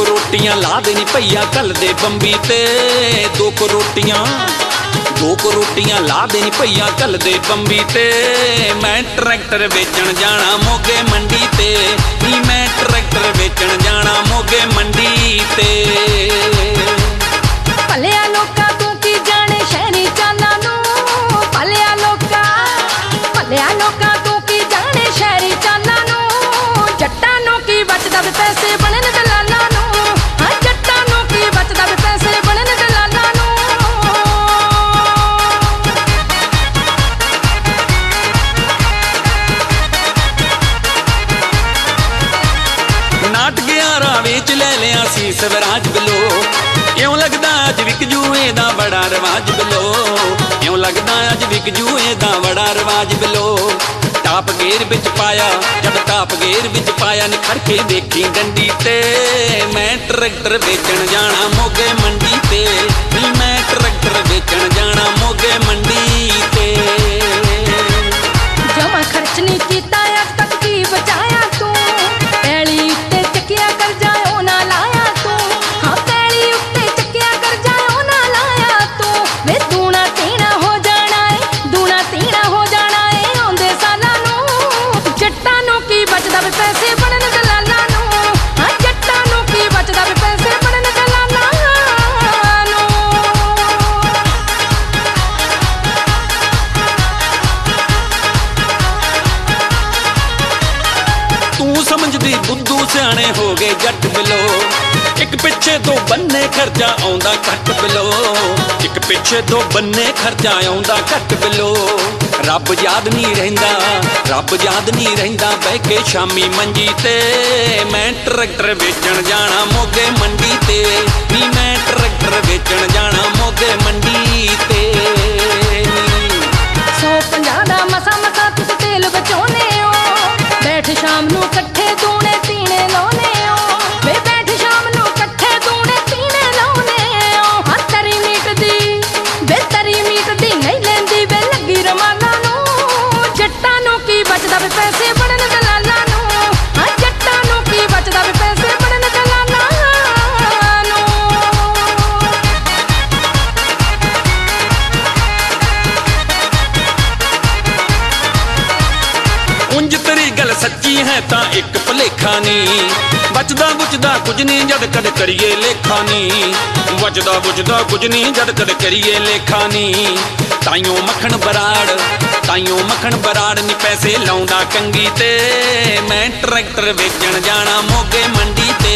रोटियां ला देनी भैया कल दे बंबी ते। दो को रोटियां ला देनी भैया कल दे बंबी ते। मैं ट्रैक्टर बेचण जाना मोगे मंडी ते। मैं ट्रैक्टर बेचण जाना मोगे मंडी ते। भलिया लोका तू की जाने शहरी चाला नू। भलिया लोका तू की जाने शहरी चाला नू। जट्टां नू की बचदा वे पैसे बनन दलालां नू। हां जट्टां नू की बचदा वे पैसे बनन दलालां नू। नाट 11 वेच ले लिया सी स्वराज बिलो। क्यों लगदा अज विक जूए दा बड़ा रवाज बिलो। क्यों लगदा अज विक जूए दा बड़ा रवाज बिलो। टाप गेर बिच पाया जब टाप गेर बिच पाया निखर के देखी डंडी ते। मैं ट्रैक्टर बेचण जाना मोगे मंडी ते। मैं ट्रैक्टर बेचण जाना मोगे मंडी ते। जमा खर्च नहीं कीता अज तक की बचाया तू। पैली उत्ते चकिया कर जाओ ना लाया तू। हाँ पैली उत्ते चकिया कर जाओ ना लाया तू। वे दूना तीना हो जाना है, दूना तीना हो जाना है आउंदे सालां नू। जट्टां नू की बचदा वे पैसे बनन दलालां नू। हाँ जट्टां नू की बचदा वे पैसे बनन दलालां नू। तू समझदी बुद्धू सियाणे हो गए जट बिलो। एक पिछे दो बन्ने खर्चा आउंदा घट बिलो। एक पिछे दो बन्ने खर्चा आउंदा घट बिलो। रब याद नहीं रहिंदा बह के शामी मंजी ते। मैं ट्रैक्टर बेचण जाना मोगे मंडी ते। मैं ट्रैक्टर बेचण जाना मोगे मंडी ते। 150 दा मसा तुस तेल बचाउने हो। बैठ शाम नू कट्ठे दूने तीने लाउने हो। वे बैठ शाम नू कट्ठे दूने तीने लाउने हो। हाँ तरी मीट दी नहीं लेंदी वे लगी रमाना नू। जट्टां नू की बचदा वे पैसे बनन दलालां नू। हाँ जट्टां नू की बचदा वे पैसे बनन दलालां नू। उंज तेरी गल सच्ची है तां एक भलेखा नहीं। बचदा बुचदा कुछ नहीं जद कद करिए लेखा नहीं। बचदा बुचदा कुछ नहीं जद कद करिए लेखा नहीं। ताइयों मक्खण बराड़ नी पैसे लाउंदा कंगी ते। मैं ट्रैक्टर बेचण जाना मोगे मंडी ते।